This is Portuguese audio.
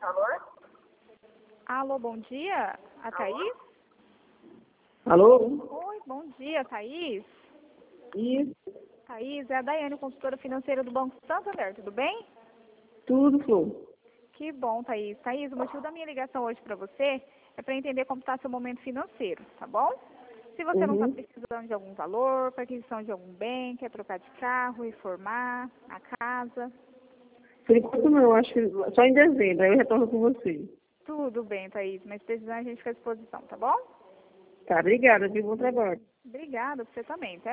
Alô, bom dia. A Thaís? Alô? Oi, bom dia, Thaís. Isso, Thaís, é a Daiane, consultora financeira do Banco Santander, tudo bem? tudo, Flor. Que bom, Thaís. Thaís, o motivo da minha ligação hoje para você é para entender como está seu momento financeiro, tá bom? Se você não está Uhum. precisando de algum valor, para aquisição de algum bem, quer trocar de carro, reformar a casa, Por enquanto não, acho que só em dezembro, aí eu retorno com você. tudo bem, Thaís, mas precisando a gente fica à disposição, tá bom? Tá, obrigada, viu? Bom trabalho. Obrigada, você também. Até